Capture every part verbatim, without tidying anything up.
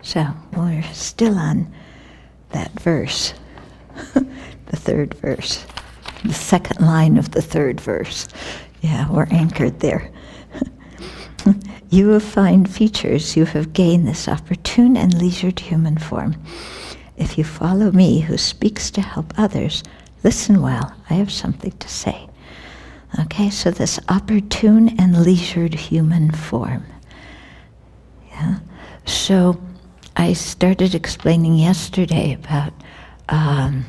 So we're still on that verse, the third verse, the second line of the third verse. Yeah, we're anchored there. You have fine features, you have gained this opportune and leisured human form. If you follow me, who speaks to help others, listen well, I have something to say. Okay, so this opportune and leisured human form. Yeah, so I started explaining yesterday about, um,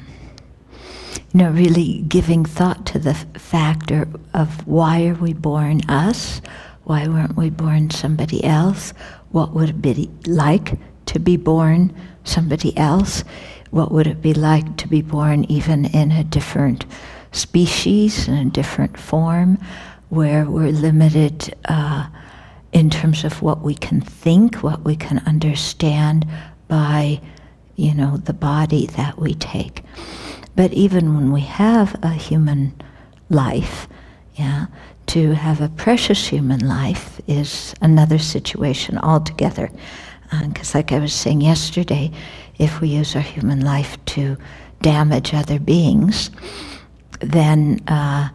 you know, really giving thought to the factor of why are we born us? Why weren't we born somebody else? What would it be like to be born somebody else? What would it be like to be born even in a different species, in a different form, where we're limited uh, in terms of what we can think, what we can understand by, you know, the body that we take. But even when we have a human life, yeah, to have a precious human life is another situation altogether. Because uh, like I was saying yesterday, if we use our human life to damage other beings, then, uh,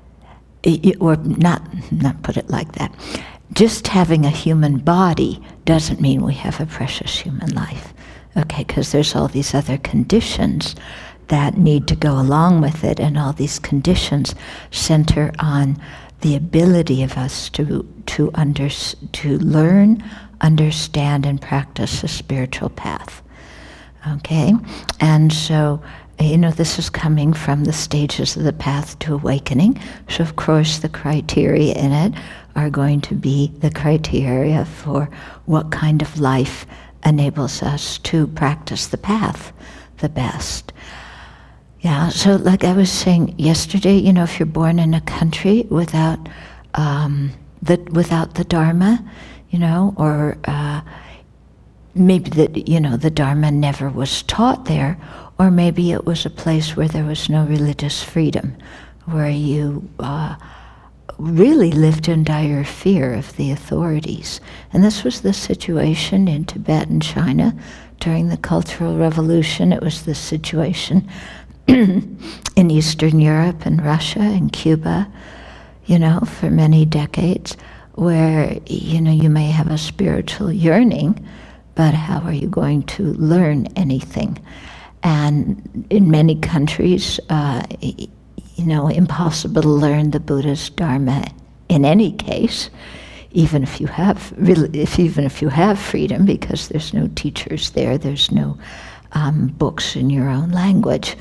it, or not, not put it like that, just having a human body doesn't mean we have a precious human life. Okay, because there's all these other conditions that need to go along with it, and all these conditions center on the ability of us to to under, to learn, understand, and practice the spiritual path. Okay, and so, you know, this is coming from the stages of the path to awakening. So of course the criteria in it are going to be the criteria for what kind of life enables us to practice the path the best. Yeah, so like I was saying yesterday, you know, if you're born in a country without um, the without the Dharma, you know, or uh, maybe that, you know, the Dharma never was taught there, or maybe it was a place where there was no religious freedom, where you uh, really lived in dire fear of the authorities. And this was the situation in Tibet and China during the Cultural Revolution. It was the situation in Eastern Europe and Russia and Cuba, you know, for many decades, where, you know, you may have a spiritual yearning, but how are you going to learn anything? And in many countries, uh, you know, impossible to learn the Buddha's Dharma in any case, even if you have, really, if even if you have freedom, because there's no teachers there, there's no um, books in your own language.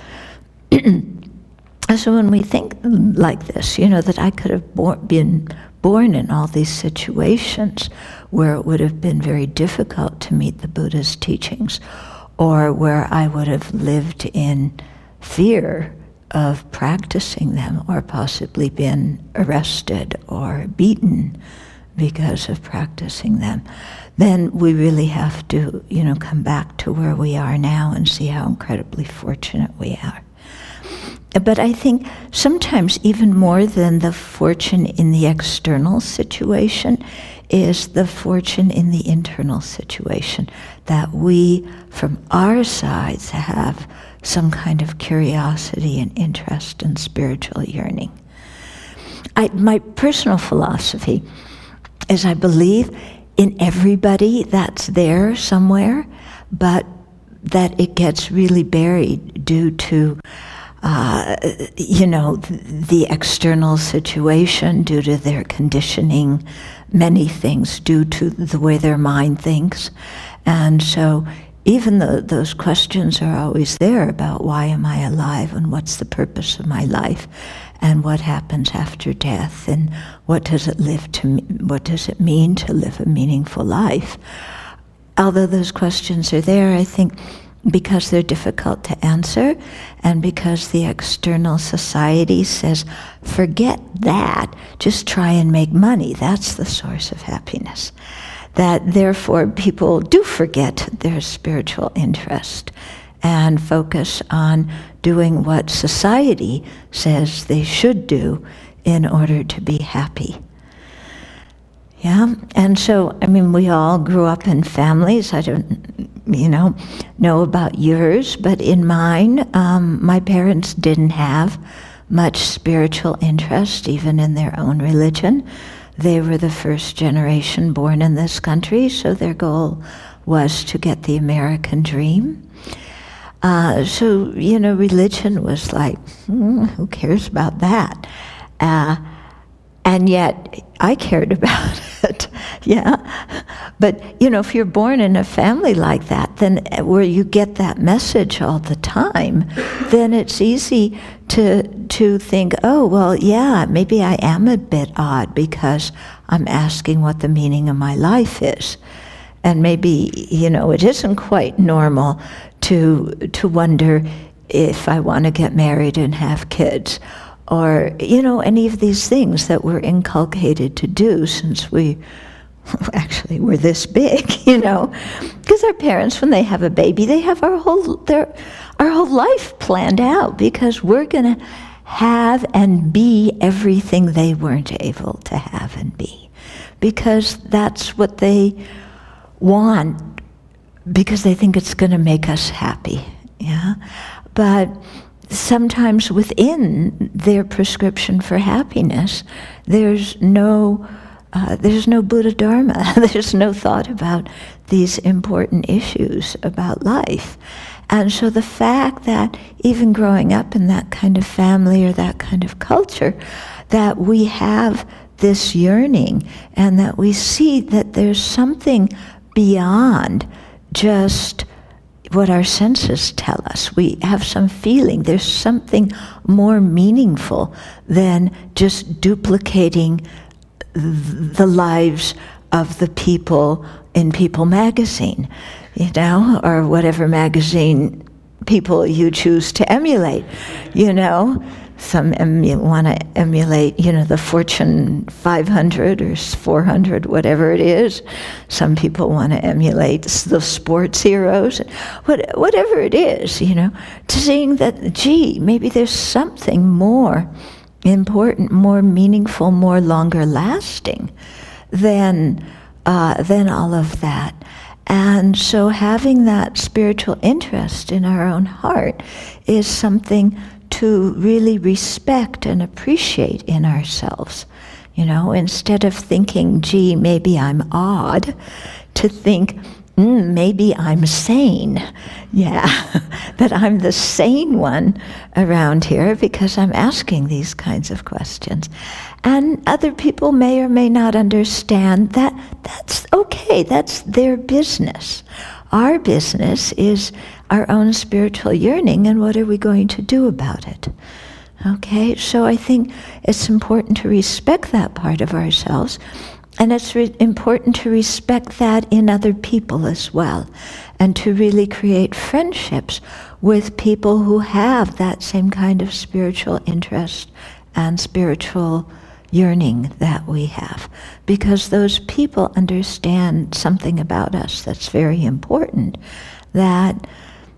So when we think like this, you know, that I could have bor- been born in all these situations where it would have been very difficult to meet the Buddha's teachings, or where I would have lived in fear of practicing them, or possibly been arrested or beaten because of practicing them, then we really have to, you know, come back to where we are now and see how incredibly fortunate we are. But I think sometimes even more than the fortune in the external situation is the fortune in the internal situation, that we, from our sides, have some kind of curiosity and interest in spiritual yearning. I, my personal philosophy is I believe in everybody that's there somewhere, but that it gets really buried due to Uh, you know, the external situation, due to their conditioning, many things, due to the way their mind thinks. And so even though those questions are always there about why am I alive, and what's the purpose of my life, and what happens after death, and what does it live to what does it mean to live a meaningful life, although those questions are there, I think because they're difficult to answer, and because the external society says, forget that, just try and make money, that's the source of happiness. That therefore people do forget their spiritual interest and focus on doing what society says they should do in order to be happy. Yeah, and so, I mean, we all grew up in families. I don't, you know, know about yours, but in mine, um, my parents didn't have much spiritual interest, even in their own religion. They were the first generation born in this country, so their goal was to get the American dream. Uh, so, you know, religion was like, hmm, who cares about that? Uh, and yet, I cared about it, yeah. But, you know, if you're born in a family like that, then where you get that message all the time, then it's easy to to think, oh, well, yeah, maybe I am a bit odd because I'm asking what the meaning of my life is. And maybe, you know, it isn't quite normal to to wonder if I want to get married and have kids, or, you know, any of these things that we're inculcated to do since we actually were this big, you know. Because our parents, when they have a baby, they have our whole their our whole life planned out, because we're going to have and be everything they weren't able to have and be. Because that's what they want, because they think it's going to make us happy, yeah? But sometimes within their prescription for happiness, there's no uh, there's no Buddha Dharma. There's no thought about these important issues about life. And so the fact that even growing up in that kind of family or that kind of culture, that we have this yearning and that we see that there's something beyond just what our senses tell us. We have some feeling. There's something more meaningful than just duplicating the lives of the people in People magazine, you know, or whatever magazine people you choose to emulate, you know. Some emu- want to emulate, you know, the Fortune five hundred or four hundred, whatever it is. Some people want to emulate the sports heroes, what, whatever it is, you know, to seeing that, gee, maybe there's something more important, more meaningful, more longer lasting than, uh, than all of that. And so having that spiritual interest in our own heart is something to really respect and appreciate in ourselves. You know, instead of thinking, gee, maybe I'm odd, to think, mm, maybe I'm sane. Yeah, that I'm the sane one around here because I'm asking these kinds of questions. And other people may or may not understand that. That's okay, that's their business. Our business is our own spiritual yearning, and what are we going to do about it? Okay, so I think it's important to respect that part of ourselves, and it's re- important to respect that in other people as well, and to really create friendships with people who have that same kind of spiritual interest and spiritual yearning that we have, because those people understand something about us that's very important, that,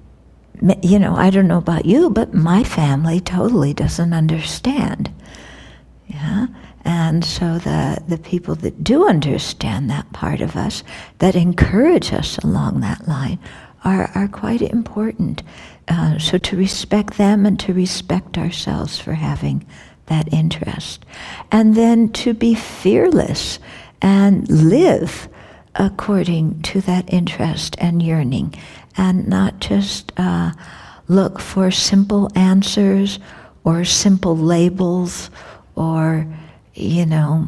you know, I don't know about you, but my family totally doesn't understand. Yeah? And so the, the people that do understand that part of us, that encourage us along that line, are, are quite important. Uh, so to respect them and to respect ourselves for having that interest. And then to be fearless and live according to that interest and yearning, and not just uh, look for simple answers or simple labels or, you know,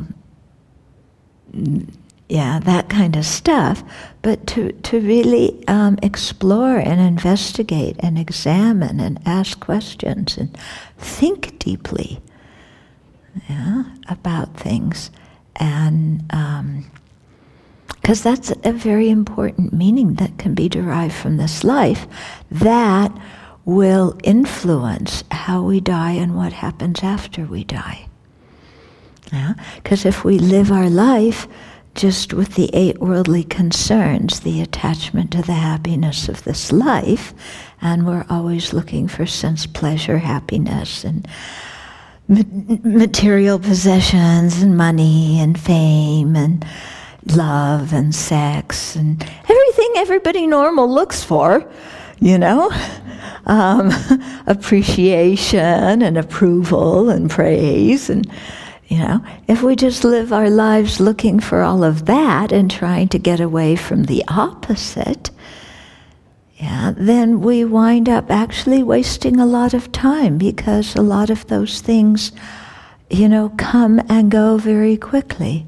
yeah, that kind of stuff, but to, to really um, explore and investigate and examine and ask questions and think deeply, yeah, about things. And um, because that's a very important meaning that can be derived from this life that will influence how we die and what happens after we die. Yeah? Because if we live our life just with the eight worldly concerns, the attachment to the happiness of this life, and we're always looking for sense pleasure, happiness, and material possessions and money and fame and love and sex and everything everybody normal looks for, you know, um, appreciation and approval and praise. And, you know, if we just live our lives looking for all of that and trying to get away from the opposite, yeah, then we wind up actually wasting a lot of time, because a lot of those things, you know, come and go very quickly.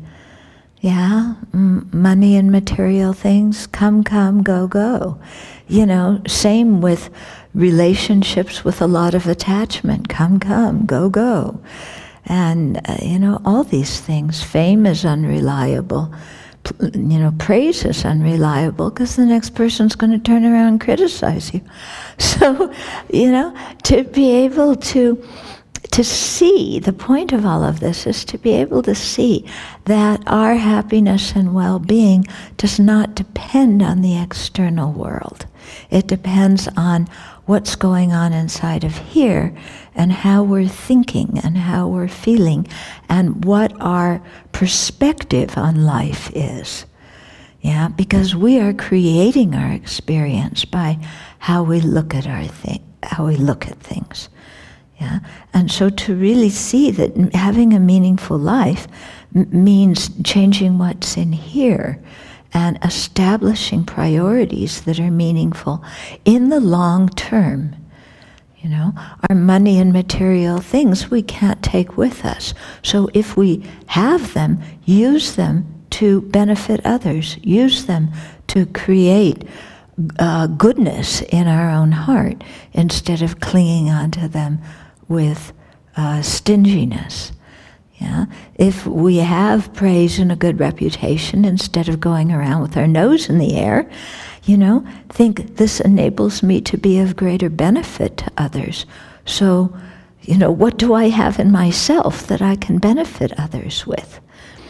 Yeah, M- money and material things come, come, go, go. You know, same with relationships with a lot of attachment. Come, come, go, go. And, uh, you know, all these things. Fame is unreliable. You know, praise is unreliable, because the next person's going to turn around and criticize you. So, you know, to be able to to see, the point of all of this is to be able to see that our happiness and well-being does not depend on the external world. It depends on what's going on inside of here, and how we're thinking and how we're feeling, and what our perspective on life is. Yeah, because we are creating our experience by how we look at our thing, how we look at things. Yeah, and so to really see that having a meaningful life m- means changing what's in here and establishing priorities that are meaningful in the long term. You know, our money and material things we can't take with us. So if we have them, use them to benefit others. Use them to create uh, goodness in our own heart, instead of clinging onto them with uh, stinginess. Yeah? If we have praise and a good reputation, instead of going around with our nose in the air, you know, think this enables me to be of greater benefit to others. So, you know, what do I have in myself that I can benefit others with?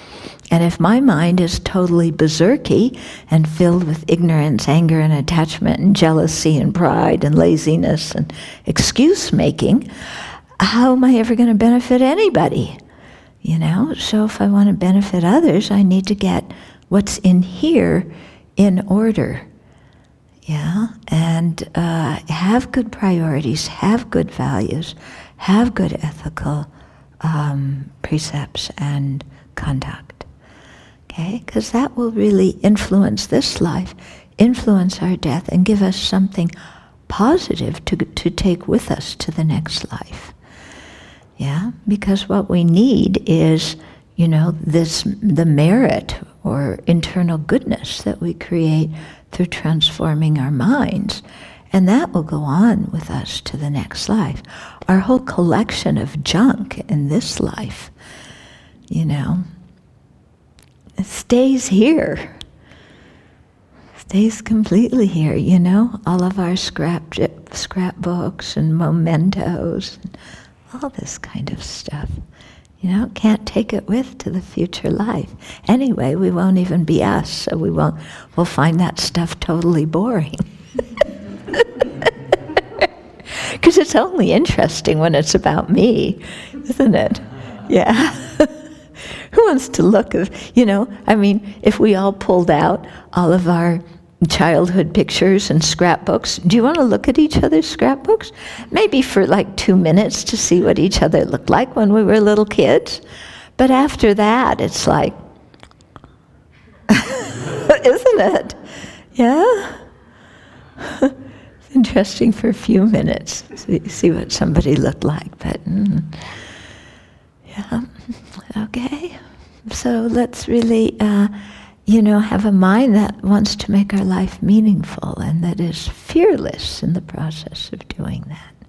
And if my mind is totally berserky and filled with ignorance, anger, and attachment, and jealousy, and pride, and laziness, and excuse-making, how am I ever going to benefit anybody? You know, so if I want to benefit others, I need to get what's in here in order. Yeah, and uh, have good priorities, have good values, have good ethical um, precepts and conduct. Okay, because that will really influence this life, influence our death, and give us something positive to to take with us to the next life. Yeah, because what we need is, you know, this the merit or internal goodness that we create through transforming our minds, and that will go on with us to the next life. Our whole collection of junk in this life, you know, it stays here. Stays completely here, you know, all of our scrap scrapbooks and mementos, and all this kind of stuff. You know, can't take it with to the future life. Anyway, we won't even be us, so we won't, we'll find that stuff totally boring. Because it's only interesting when it's about me, isn't it? Yeah. Who wants to look at, you know, I mean, if we all pulled out all of our childhood pictures and scrapbooks, do you want to look at each other's scrapbooks? Maybe for like two minutes to see what each other looked like when we were little kids. But after that, it's like, isn't it? Yeah? It's interesting for a few minutes to see what somebody looked like, but mm, yeah, okay. So let's really, uh, you know, have a mind that wants to make our life meaningful and that is fearless in the process of doing that.